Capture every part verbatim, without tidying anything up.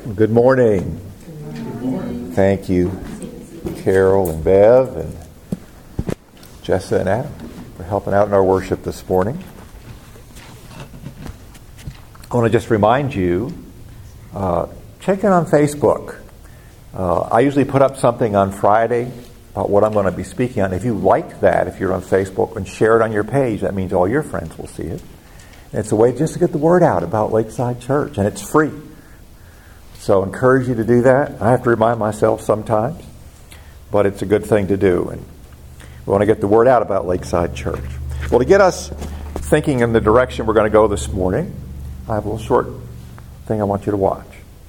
Good morning. Good morning. Thank you, Carol and Bev and Jessa and Adam, for helping out in our worship this morning. I want to just remind you, uh, check in on Facebook. Uh, I usually put up something on Friday about what I'm going to be speaking on. If you like that, if you're on Facebook, and share it on your page, that means all your friends will see it. And it's a way just to get the word out about Lakeside Church, and it's free. So I encourage you to do that. I have to remind myself sometimes, but it's a good thing to do. And we want to get the word out about Lakeside Church. Well, to get us thinking in the direction we're going to go this morning, I have a little short thing I want you to watch.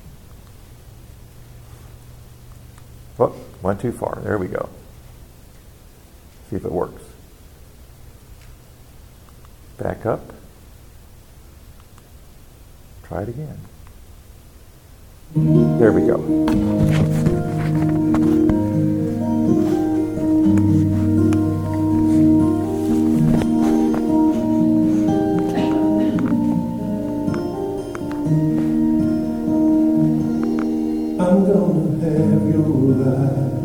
Oh, went too far. There we go. See if it works. Back up. Try it again. There we go. I'm gonna have your eyes,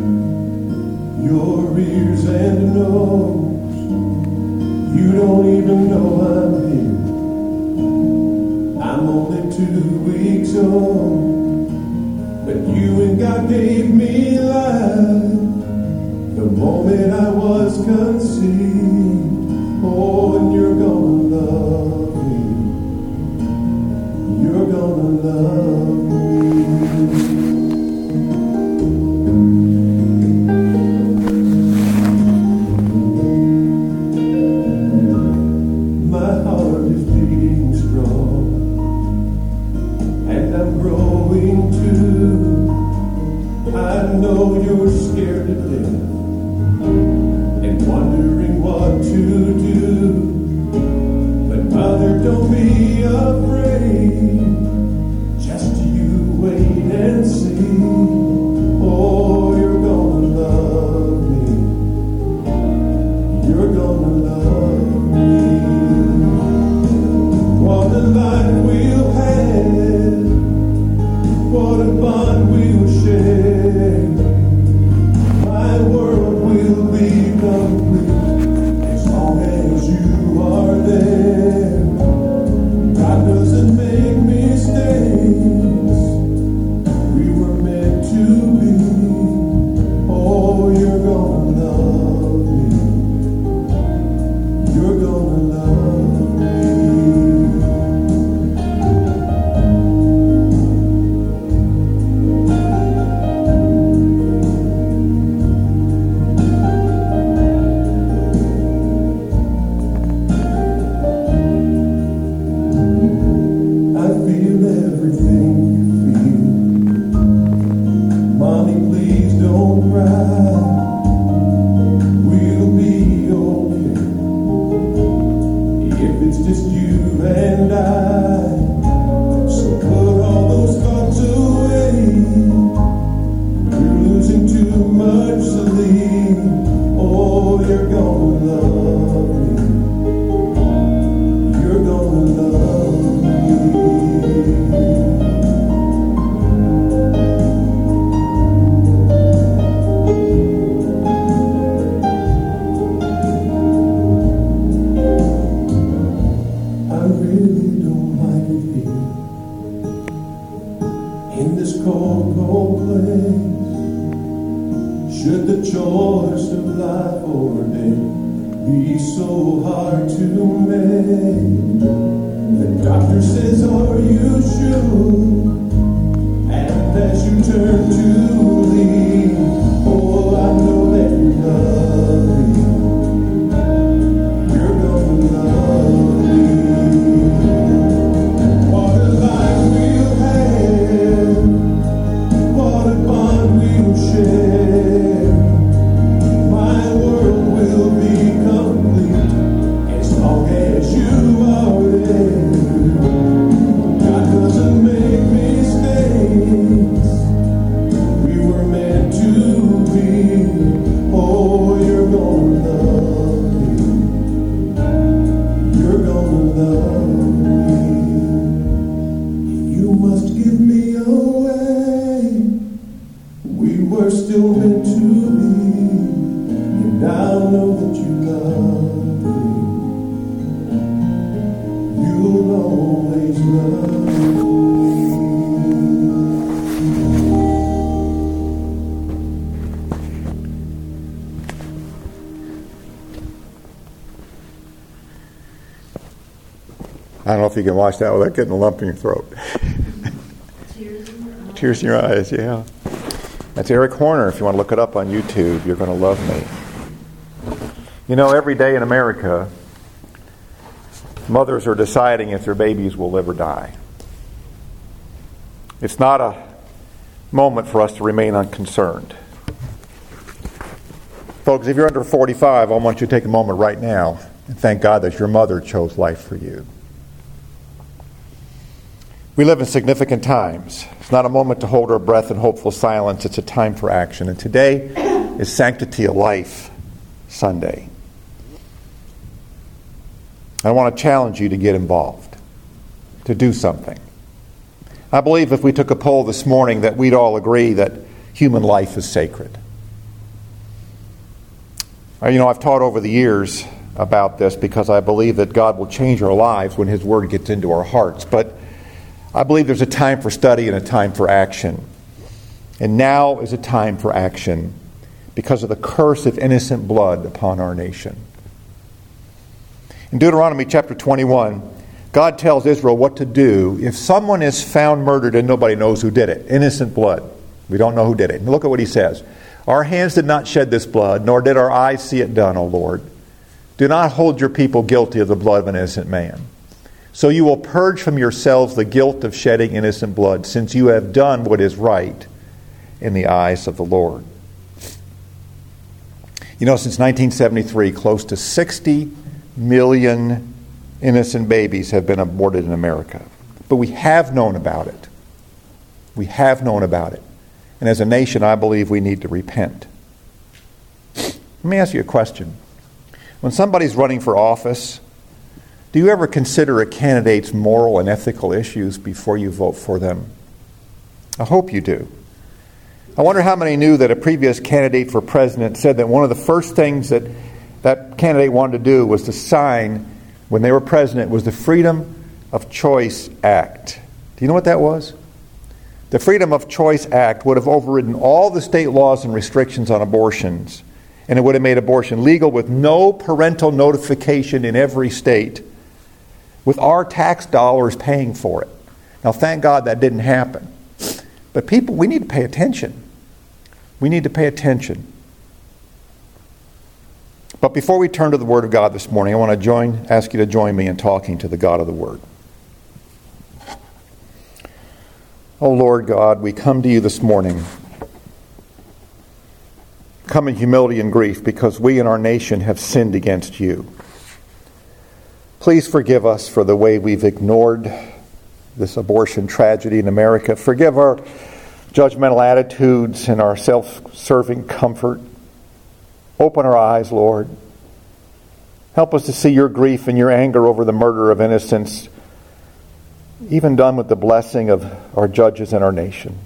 your ears and nose. You don't even know I'm here. I'm only two weeks old, but you and God gave me life the moment I was conceived. Oh, and you're gonna love me. You're gonna love me. You must give me a I don't know if you can watch that without getting a lump in your throat. Tears in your eyes. Tears in your eyes, yeah. That's Eric Horner. If you want to look it up on YouTube, you're going to love me. You know, every day in America, mothers are deciding if their babies will live or die. It's not a moment for us to remain unconcerned. Folks, if you're under forty-five, I want you to take a moment right now and thank God that your mother chose life for you. We live in significant times. It's not a moment to hold our breath in hopeful silence. It's a time for action. And today is Sanctity of Life Sunday. I want to challenge you to get involved, to do something. I believe if we took a poll this morning that we'd all agree that human life is sacred. You know, I've taught over the years about this because I believe that God will change our lives when His Word gets into our hearts. But I believe there's a time for study and a time for action. And now is a time for action because of the curse of innocent blood upon our nation. In Deuteronomy chapter twenty-one, God tells Israel what to do if someone is found murdered and nobody knows who did it. Innocent blood. We don't know who did it. And look at what He says. Our hands did not shed this blood, nor did our eyes see it done, O Lord. Do not hold your people guilty of the blood of an innocent man. So you will purge from yourselves the guilt of shedding innocent blood, since you have done what is right in the eyes of the Lord. You know, since nineteen seventy-three, close to sixty million innocent babies have been aborted in America. But we have known about it. We have known about it. And as a nation, I believe we need to repent. Let me ask you a question. When somebody's running for office, do you ever consider a candidate's moral and ethical issues before you vote for them? I hope you do. I wonder how many knew that a previous candidate for president said that one of the first things that that candidate wanted to do was to sign, when they were president, was the Freedom of Choice Act. Do you know what that was? The Freedom of Choice Act would have overridden all the state laws and restrictions on abortions, and it would have made abortion legal with no parental notification in every state, with our tax dollars paying for it. Now, thank God that didn't happen. But people, we need to pay attention. We need to pay attention. But before we turn to the Word of God this morning, I want to join, ask you to join me in talking to the God of the Word. Oh Lord God, we come to you this morning. Come in humility and grief because we and our nation have sinned against you. Please forgive us for the way we've ignored this abortion tragedy in America. Forgive our judgmental attitudes and our self-serving comfort. Open our eyes, Lord. Help us to see your grief and your anger over the murder of innocents, even done with the blessing of our judges and our nation.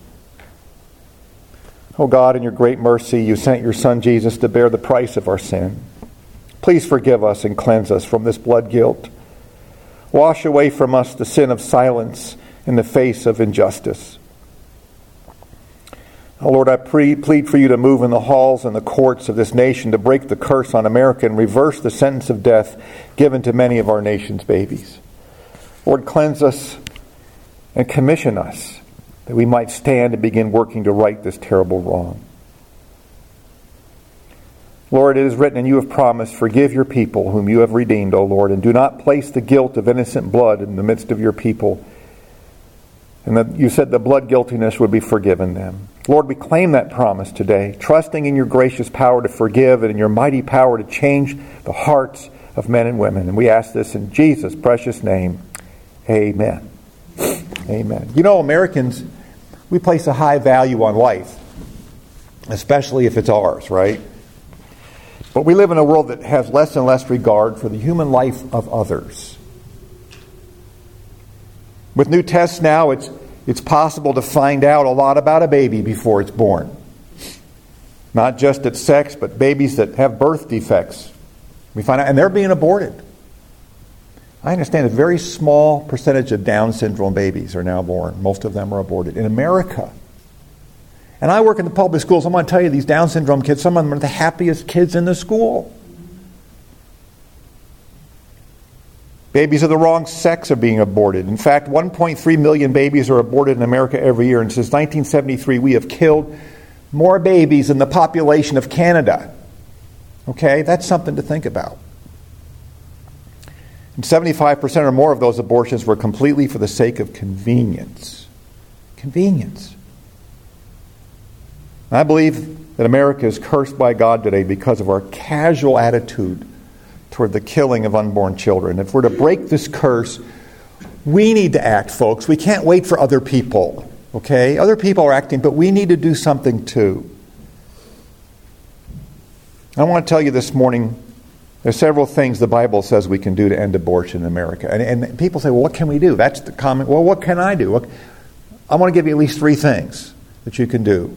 Oh God, in your great mercy, you sent your Son Jesus to bear the price of our sin. Please forgive us and cleanse us from this blood guilt. Wash away from us the sin of silence in the face of injustice. Oh Lord, I pre- plead for you to move in the halls and the courts of this nation to break the curse on America and reverse the sentence of death given to many of our nation's babies. Lord, cleanse us and commission us that we might stand and begin working to right this terrible wrong. Lord, it is written, and you have promised, forgive your people whom you have redeemed, O Lord, and do not place the guilt of innocent blood in the midst of your people. And that you said the blood guiltiness would be forgiven them. Lord, we claim that promise today, trusting in your gracious power to forgive and in your mighty power to change the hearts of men and women. And we ask this in Jesus' precious name. Amen. Amen. You know, Americans, we place a high value on life, especially if it's ours, right? But we live in a world that has less and less regard for the human life of others. With new tests now, it's it's possible to find out a lot about a baby before it's born. Not just its sex, but babies that have birth defects. We find out, and they're being aborted. I understand a very small percentage of Down syndrome babies are now born. Most of them are aborted in America. And I work in the public schools. I'm going to tell you, these Down syndrome kids, some of them are the happiest kids in the school. Babies of the wrong sex are being aborted. In fact, one point three million babies are aborted in America every year, and since nineteen seventy-three we have killed more babies than the population of Canada. Okay, that's something to think about. And seventy-five percent or more of those abortions were completely for the sake of convenience. Convenience. And I believe that America is cursed by God today because of our casual attitude toward the killing of unborn children. If we're to break this curse, we need to act, folks. We can't wait for other people. Okay? Other people are acting, but we need to do something too. I want to tell you this morning, there's several things the Bible says we can do to end abortion in America. And, and people say, well, what can we do? That's the common, well, what can I do? What, I want to give you at least three things that you can do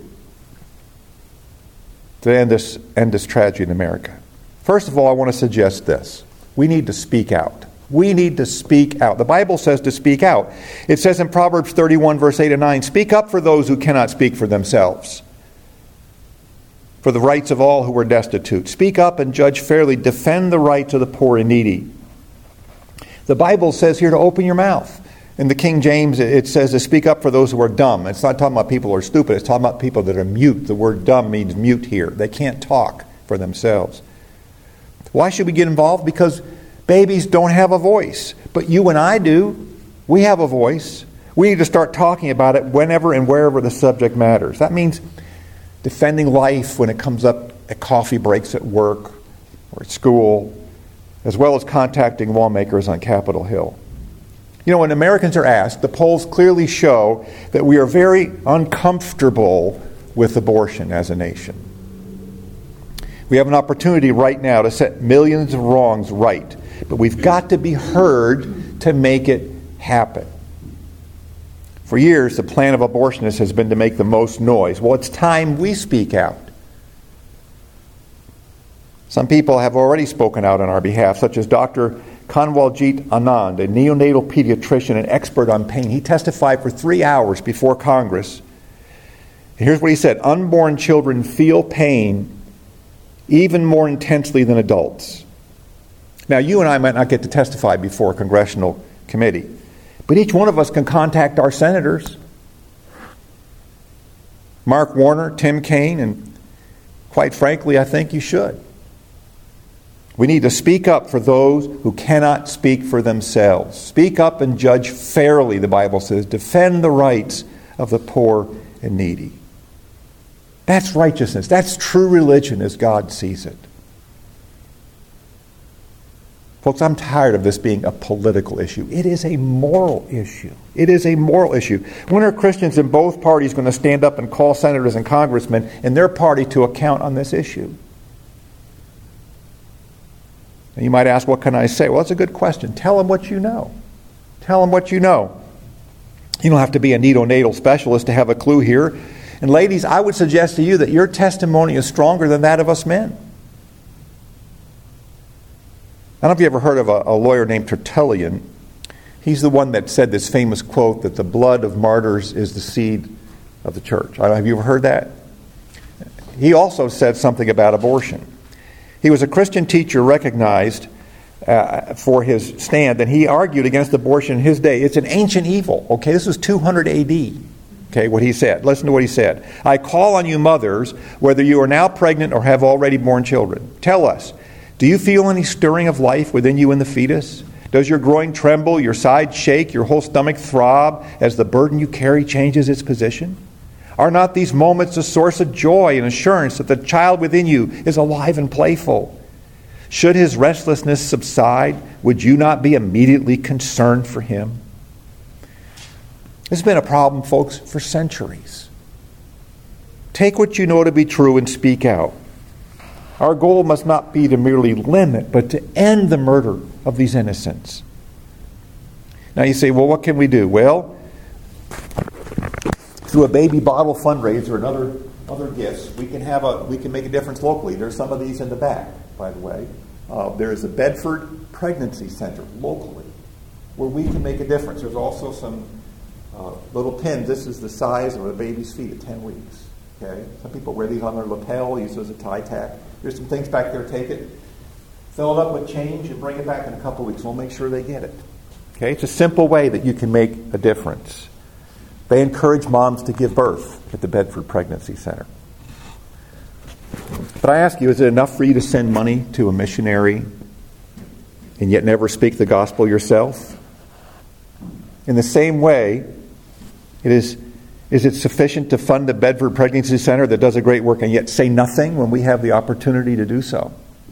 to end this, end this tragedy in America. First of all, I want to suggest this. We need to speak out. We need to speak out. The Bible says to speak out. It says in Proverbs thirty-one, verse eight and nine, speak up for those who cannot speak for themselves, for the rights of all who are destitute. Speak up and judge fairly. Defend the rights of the poor and needy. The Bible says here to open your mouth. In the King James, it says to speak up for those who are dumb. It's not talking about people who are stupid. It's talking about people that are mute. The word dumb means mute here. They can't talk for themselves. Why should we get involved? Because babies don't have a voice. But you and I do. We have a voice. We need to start talking about it whenever and wherever the subject matters. That means defending life when it comes up at coffee breaks at work or at school, as well as contacting lawmakers on Capitol Hill. You know, when Americans are asked, the polls clearly show that we are very uncomfortable with abortion as a nation. We have an opportunity right now to set millions of wrongs right, but we've got to be heard to make it happen. For years, the plan of abortionists has been to make the most noise. Well, it's time we speak out. Some people have already spoken out on our behalf, such as Doctor Kanwaljit Anand, a neonatal pediatrician and expert on pain. He testified for three hours before Congress. Here's what he said: unborn children feel pain even more intensely than adults. Now, you and I might not get to testify before a congressional committee, but each one of us can contact our senators. Mark Warner, Tim Kaine, and quite frankly, I think you should. We need to speak up for those who cannot speak for themselves. Speak up and judge fairly, the Bible says. Defend the rights of the poor and needy. That's righteousness. That's true religion as God sees it. Folks, I'm tired of this being a political issue. It is a moral issue. It is a moral issue. When are Christians in both parties going to stand up and call senators and congressmen in their party to account on this issue? And you might ask, what can I say? Well, that's a good question. Tell them what you know. Tell them what you know. You don't have to be a neonatal specialist to have a clue here. And ladies, I would suggest to you that your testimony is stronger than that of us men. I don't know if you ever heard of a, a lawyer named Tertullian. He's the one that said this famous quote that the blood of martyrs is the seed of the church. I don't know, have you ever heard that? He also said something about abortion. He was a Christian teacher recognized uh, for his stand, and he argued against abortion in his day. It's an ancient evil. Okay, this was two hundred A D. Okay, what he said. Listen to what he said. I call on you mothers, whether you are now pregnant or have already born children. Tell us, do you feel any stirring of life within you in the fetus? Does your groin tremble, your sides shake, your whole stomach throb as the burden you carry changes its position? Are not these moments a source of joy and assurance that the child within you is alive and playful? Should his restlessness subside, would you not be immediately concerned for him? This has been a problem, folks, for centuries. Take what you know to be true and speak out. Our goal must not be to merely limit, but to end the murder of these innocents. Now you say, well, what can we do? Well, through a baby bottle fundraiser and other other gifts, we can have a we can make a difference locally. There's some of these in the back, by the way. Uh, there is a Bedford Pregnancy Center locally where we can make a difference. There's also some uh, little pins. This is the size of a baby's feet at ten weeks. Okay, some people wear these on their lapel, use those as a tie tack. There's some things back there. Take it. fill it up with change, and bring it back in a couple of weeks. We'll make sure they get it. Okay? It's a simple way that you can make a difference. They encourage moms to give birth at the Bedford Pregnancy Center. But I ask you, is it enough for you to send money to a missionary and yet never speak the gospel yourself? In the same way, it is, is it sufficient to fund the Bedford Pregnancy Center that does a great work and yet say nothing when we have the opportunity to do so?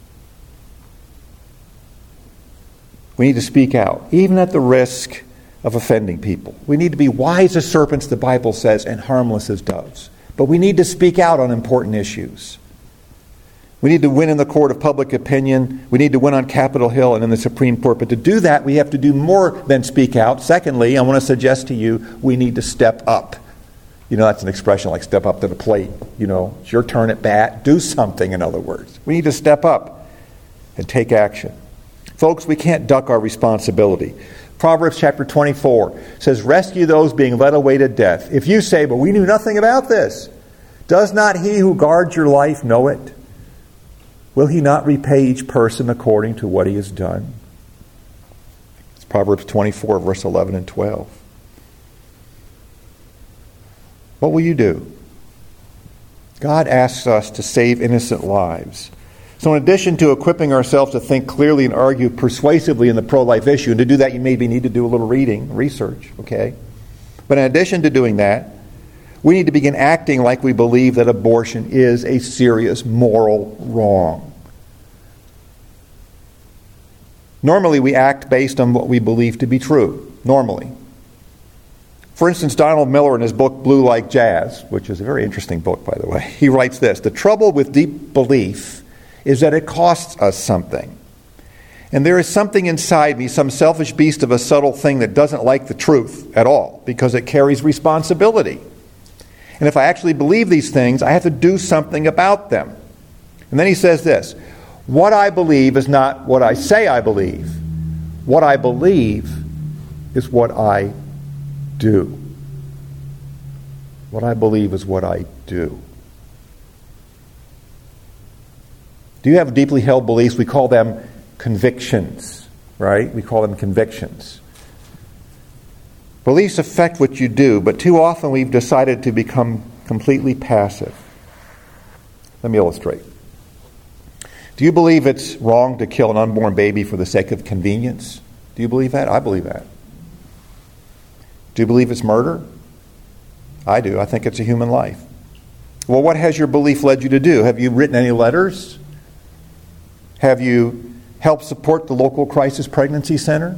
We need to speak out, even at the risk of offending people. We need to be wise as serpents, the Bible says, and harmless as doves. But we need to speak out on important issues. We need to win in the court of public opinion. We need to win on Capitol Hill and in the Supreme Court. But to do that, we have to do more than speak out. Secondly, I want to suggest to you, we need to step up. You know, that's an expression like step up to the plate. You know, it's your turn at bat. Do something, in other words. We need to step up and take action. Folks, we can't duck our responsibility. Proverbs chapter twenty-four says, rescue those being led away to death. If you say, but we knew nothing about this, does not he who guards your life know it? Will he not repay each person according to what he has done? It's Proverbs twenty-four, verse eleven and twelve. What will you do? God asks us to save innocent lives. So in addition to equipping ourselves to think clearly and argue persuasively in the pro-life issue, and to do that you maybe need to do a little reading, research, okay? But in addition to doing that, we need to begin acting like we believe that abortion is a serious moral wrong. Normally, we act based on what we believe to be true. Normally. For instance, Donald Miller in his book, Blue Like Jazz, which is a very interesting book, by the way, he writes this: the trouble with deep belief is that it costs us something. And there is something inside me, some selfish beast of a subtle thing that doesn't like the truth at all, because it carries responsibility. And if I actually believe these things, I have to do something about them. And then he says this: what I believe is not what I say I believe. What I believe is what I do. What I believe is what I do. Do you have deeply held beliefs? We call them convictions, right? We call them convictions. Beliefs affect what you do, but too often we've decided to become completely passive. Let me illustrate. Do you believe it's wrong to kill an unborn baby for the sake of convenience? Do you believe that? I believe that. Do you believe it's murder? I do. I think it's a human life. Well, what has your belief led you to do? Have you written any letters? Have you helped support the local crisis pregnancy center?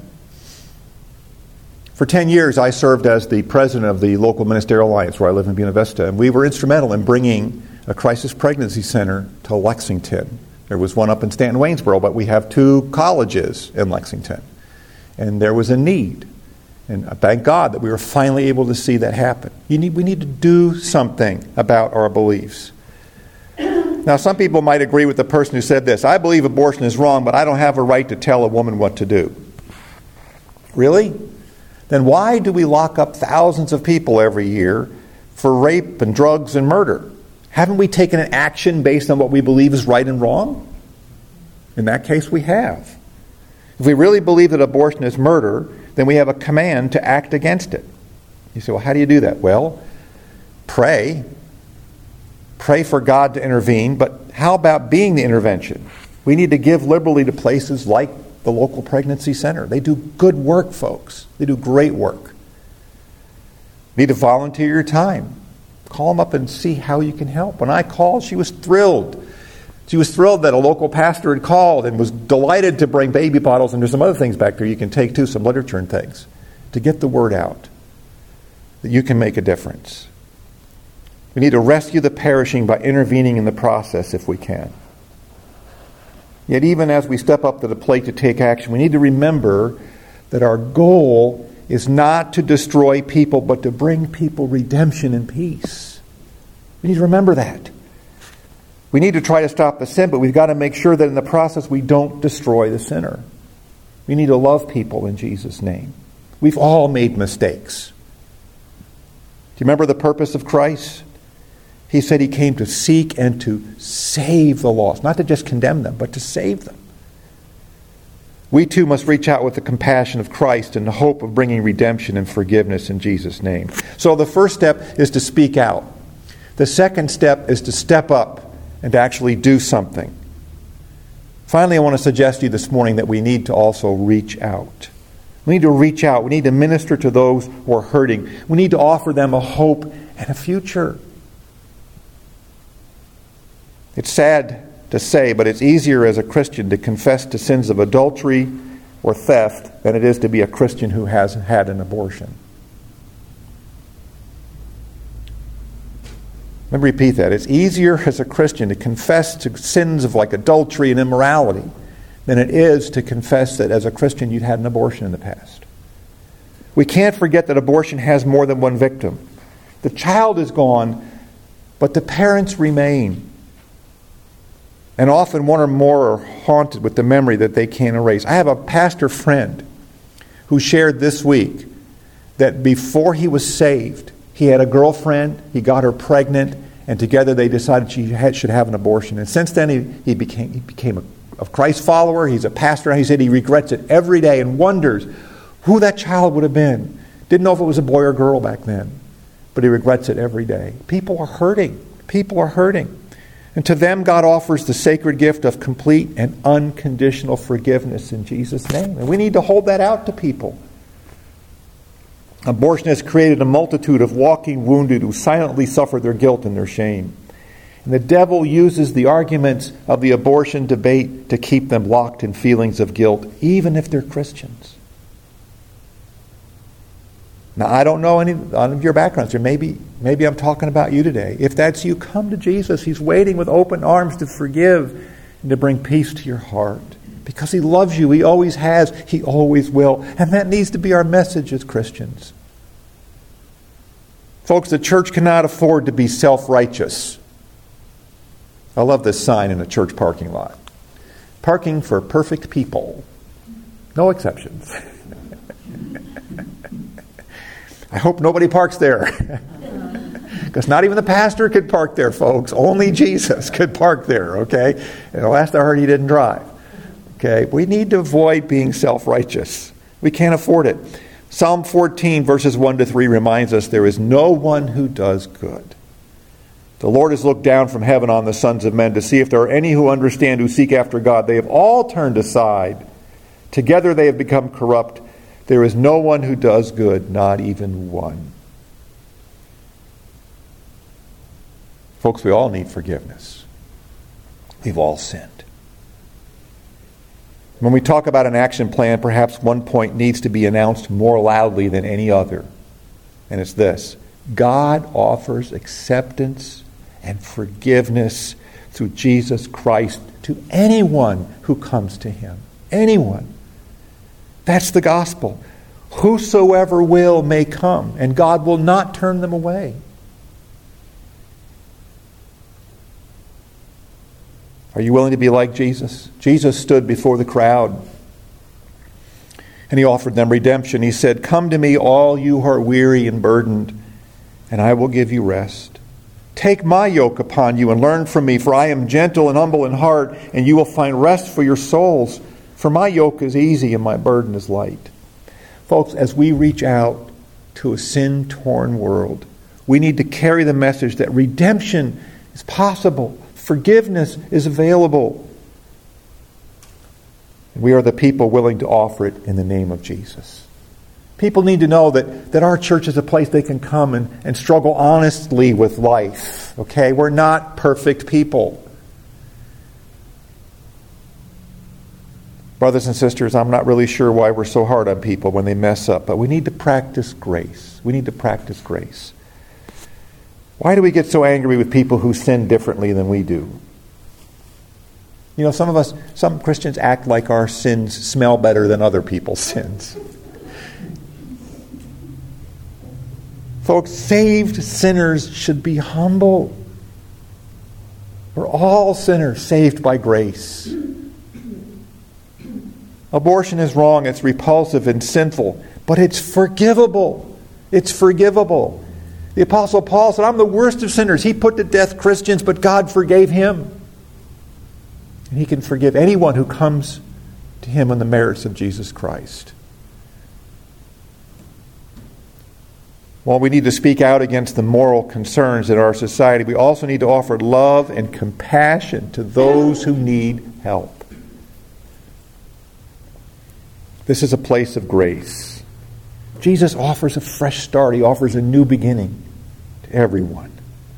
For ten years, I served as the president of the local ministerial alliance where I live in Buena Vista, and we were instrumental in bringing a crisis pregnancy center to Lexington. There was one up in Stanton Waynesboro, but we have two colleges in Lexington. And there was a need. And thank God that we were finally able to see that happen. You need, we need to do something about our beliefs. Now, some people might agree with the person who said this: I believe abortion is wrong, but I don't have a right to tell a woman what to do. Really? Then why do we lock up thousands of people every year for rape and drugs and murder? Haven't we taken an action based on what we believe is right and wrong? In that case, we have. If we really believe that abortion is murder, then we have a command to act against it. You say, well, how do you do that? Well, pray. Pray for God to intervene, but how about being the intervention? We need to give liberally to places like the local pregnancy center. They do good work, folks. They do great work. You need to volunteer your time. Call them up and see how you can help. When I called, she was thrilled. She was thrilled that a local pastor had called and was delighted to bring baby bottles, and there's some other things back there you can take too, some literature and things, to get the word out that you can make a difference. We need to rescue the perishing by intervening in the process if we can. Yet even as we step up to the plate to take action, we need to remember that our goal is not to destroy people, but to bring people redemption and peace. We need to remember that. We need to try to stop the sin, but we've got to make sure that in the process we don't destroy the sinner. We need to love people in Jesus' name. We've all made mistakes. Do you remember the purpose of Christ? He said he came to seek and to save the lost. Not to just condemn them, but to save them. we too must reach out with the compassion of Christ and the hope of bringing redemption and forgiveness in Jesus' name. So the first step is to speak out. The second step is to step up and to actually do something. Finally, I want to suggest to you this morning that we need to also reach out. We need to reach out. We need to minister to those who are hurting. We need to offer them a hope and a future. It's sad to say, but it's easier as a Christian to confess to sins of adultery or theft than it is to be a Christian who has had an abortion. Let me repeat that. It's easier as a Christian to confess to sins of like adultery and immorality than it is to confess that as a Christian you'd had an abortion in the past. We can't forget that abortion has more than one victim. The child is gone, but the parents remain. And often one or more are haunted with the memory that they can't erase. I have a pastor friend who shared this week that before he was saved, he had a girlfriend, he got her pregnant, and together they decided she had, should have an abortion. And since then he, he became, he became a, a Christ follower, he's a pastor, and he said he regrets it every day and wonders who that child would have been. Didn't know if it was a boy or girl back then, but he regrets it every day. People are hurting. People are hurting. And to them, God offers the sacred gift of complete and unconditional forgiveness in Jesus' name. And we need to hold that out to people. Abortion has created a multitude of walking wounded who silently suffer their guilt and their shame. And the devil uses the arguments of the abortion debate to keep them locked in feelings of guilt, even if they're Christians. Now, I don't know any of your backgrounds here. Maybe, maybe I'm talking about you today. If that's you, come to Jesus. He's waiting with open arms to forgive and to bring peace to your heart. Because He loves you. He always has. He always will. And that needs to be our message as Christians. Folks, the church cannot afford to be self-righteous. I love this sign in a church parking lot. Parking for perfect people. No exceptions. I hope nobody parks there. Because not even the pastor could park there, folks. Only Jesus could park there, okay? And the last I heard, he didn't drive. Okay? We need to avoid being self-righteous. We can't afford it. Psalm fourteen, verses one to three reminds us there is no one who does good. The Lord has looked down from heaven on the sons of men to see if there are any who understand, who seek after God. They have all turned aside. Together they have become corrupt. There is no one who does good, not even one. Folks, we all need forgiveness. We've all sinned. When we talk about an action plan, perhaps one point needs to be announced more loudly than any other. And it's this: God offers acceptance and forgiveness through Jesus Christ to anyone who comes to Him. Anyone. That's the gospel. Whosoever will may come, and God will not turn them away. Are you willing to be like Jesus? Jesus stood before the crowd, and He offered them redemption. He said, "Come to me, all you who are weary and burdened, and I will give you rest. Take my yoke upon you and learn from me, for I am gentle and humble in heart, and you will find rest for your souls. For my yoke is easy and my burden is light." Folks, as we reach out to a sin-torn world, we need to carry the message that redemption is possible. Forgiveness is available. We are the people willing to offer it in the name of Jesus. People need to know that, that our church is a place they can come and, and struggle honestly with life. Okay? We're not perfect people. Brothers and sisters, I'm not really sure why we're so hard on people when they mess up, but we need to practice grace. We need to practice grace. Why do we get so angry with people who sin differently than we do? You know, some of us, some Christians act like our sins smell better than other people's sins. Folks, saved sinners should be humble. We're all sinners saved by grace. Abortion is wrong, it's repulsive and sinful, but it's forgivable. It's forgivable. The Apostle Paul said, "I'm the worst of sinners." He put to death Christians, but God forgave him. And He can forgive anyone who comes to Him on the merits of Jesus Christ. While we need to speak out against the moral concerns in our society, we also need to offer love and compassion to those who need help. This is a place of grace. Jesus offers a fresh start. He offers a new beginning to everyone.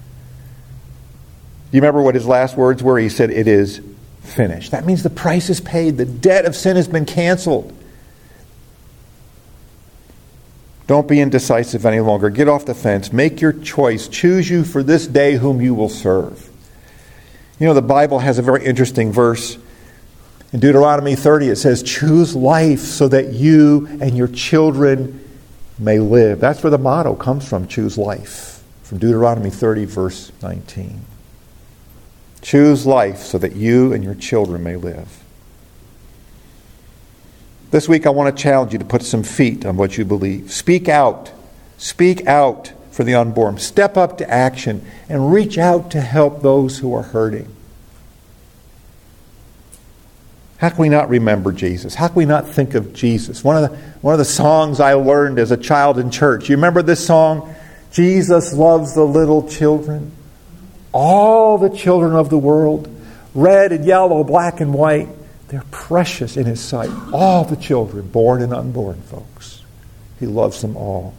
Do you remember what His last words were? He said, "It is finished." That means the price is paid. The debt of sin has been canceled. Don't be indecisive any longer. Get off the fence. Make your choice. Choose you for this day whom you will serve. You know, the Bible has a very interesting verse. In Deuteronomy thirty, it says, "Choose life so that you and your children may live." That's where the motto comes from, choose life. From Deuteronomy thirty, verse nineteen. Choose life so that you and your children may live. This week I want to challenge you to put some feet on what you believe. Speak out. Speak out for the unborn. Step up to action and reach out to help those who are hurting. How can we not remember Jesus? How can we not think of Jesus? One of the, one of the songs I learned as a child in church. You remember this song? Jesus loves the little children. All the children of the world. Red and yellow, black and white. They're precious in His sight. All the children, born and unborn, folks. He loves them all.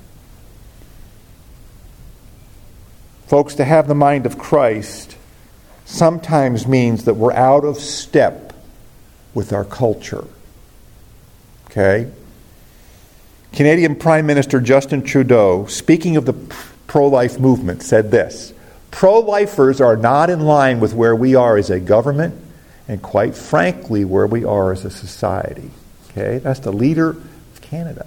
Folks, to have the mind of Christ sometimes means that we're out of step with our culture. Okay? Canadian Prime Minister Justin Trudeau, speaking of the pro-life movement, said this: "Pro-lifers are not in line with where we are as a government, and quite frankly, where we are as a society." Okay? That's the leader of Canada.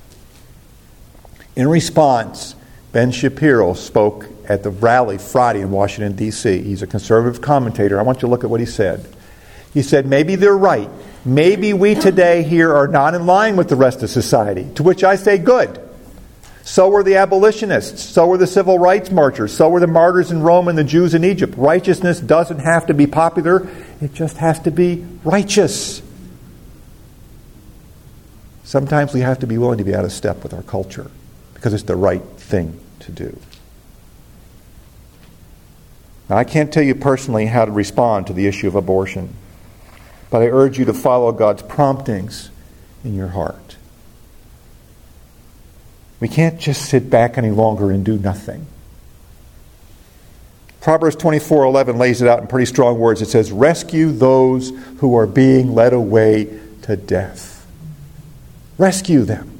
In response, Ben Shapiro spoke at the rally Friday in Washington, D C He's a conservative commentator. I want you to look at what he said. He said, "Maybe they're right. Maybe we today here are not in line with the rest of society." To which I say, good. So were the abolitionists. So were the civil rights marchers. So were the martyrs in Rome and the Jews in Egypt. Righteousness doesn't have to be popular. It just has to be righteous. Sometimes we have to be willing to be out of step with our culture because it's the right thing to do. Now, I can't tell you personally how to respond to the issue of abortion, but I urge you to follow God's promptings in your heart. We can't just sit back any longer and do nothing. Proverbs twenty-four eleven lays it out in pretty strong words. It says, "Rescue those who are being led away to death." Rescue them.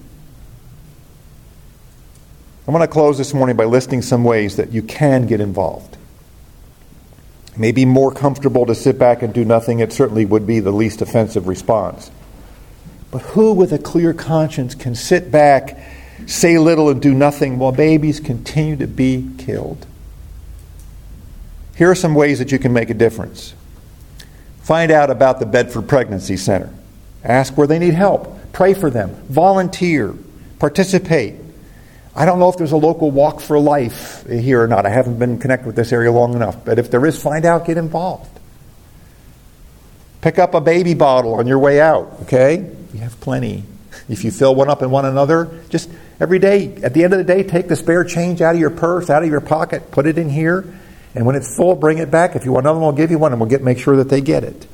I want to close this morning by listing some ways that you can get involved. It may be more comfortable to sit back and do nothing. It certainly would be the least offensive response. But who with a clear conscience can sit back, say little, and do nothing while babies continue to be killed? Here are some ways that you can make a difference. Find out about the Bedford Pregnancy Center. Ask where they need help. Pray for them. Volunteer. Participate. I don't know if there's a local Walk for Life here or not. I haven't been connected with this area long enough. But if there is, find out. Get involved. Pick up a baby bottle on your way out. Okay? We have plenty. If you fill one up in one another, just every day, at the end of the day, take the spare change out of your purse, out of your pocket, put it in here, and when it's full, bring it back. If you want another one, we'll give you one, and we'll get make sure that they get it.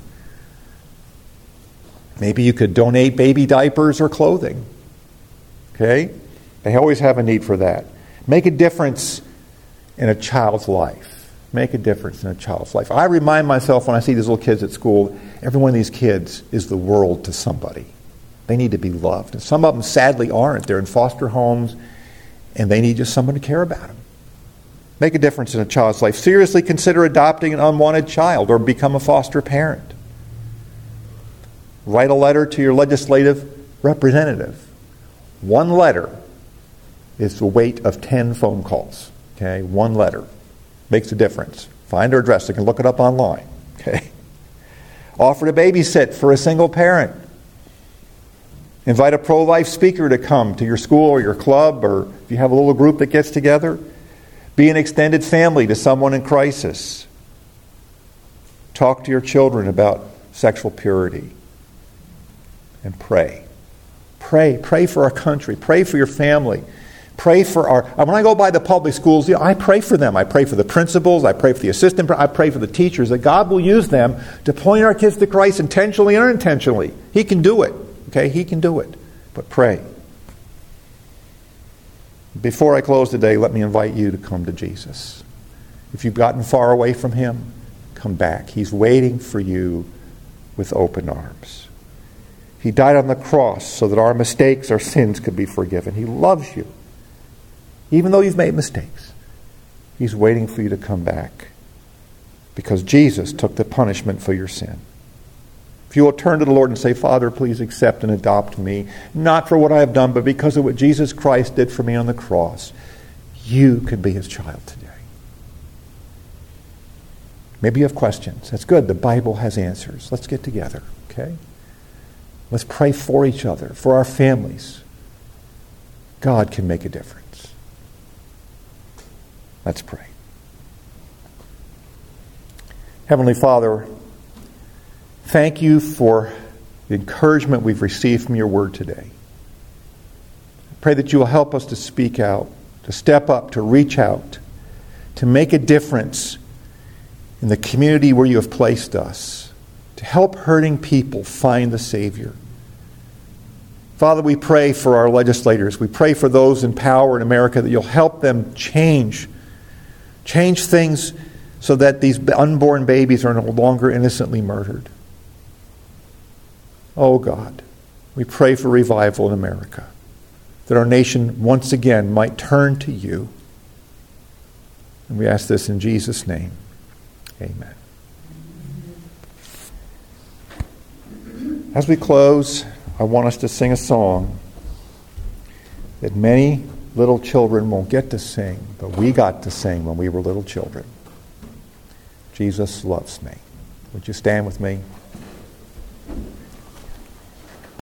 Maybe you could donate baby diapers or clothing. Okay? They always have a need for that. Make a difference in a child's life. Make a difference in a child's life. I remind myself when I see these little kids at school, every one of these kids is the world to somebody. They need to be loved. And some of them sadly aren't. They're in foster homes, and they need just someone to care about them. Make a difference in a child's life. Seriously consider adopting an unwanted child or become a foster parent. Write a letter to your legislative representative. One letter is the weight of ten phone calls. Okay, one letter makes a difference. Find their address. You can look it up online. Okay. Offer to babysit for a single parent. Invite a pro-life speaker to come to your school or your club, or if you have a little group that gets together. Be an extended family to someone in crisis. Talk to your children about sexual purity. and pray. Pray. Pray for our country. Pray for your family. Pray for our... When I go by the public schools, you know, I pray for them. I pray for the principals. I pray for the assistant. I pray for the teachers, that God will use them to point our kids to Christ intentionally and unintentionally. He can do it. Okay? He can do it. But pray. Before I close today, let me invite you to come to Jesus. If you've gotten far away from Him, come back. He's waiting for you with open arms. He died on the cross so that our mistakes, our sins could be forgiven. He loves you. Even though you've made mistakes, He's waiting for you to come back, because Jesus took the punishment for your sin. If you will turn to the Lord and say, Father, please accept and adopt me, not for what I have done, but because of what Jesus Christ did for me on the cross, you can be His child today. Maybe you have questions. That's good. The Bible has answers. Let's get together, okay? Let's pray for each other, for our families. God can make a difference. Let's pray. Heavenly Father, thank you for the encouragement we've received from your word today. I pray that you will help us to speak out, to step up, to reach out, to make a difference in the community where you have placed us, to help hurting people find the Savior. Father, we pray for our legislators. We pray for those in power in America that you'll help them change, change things so that these unborn babies are no longer innocently murdered. Oh God, we pray for revival in America, that our nation once again might turn to you. And we ask this in Jesus' name. Amen. As we close, I want us to sing a song that many little children won't get to sing, but we got to sing when we were little children. Jesus loves me. Would you stand with me?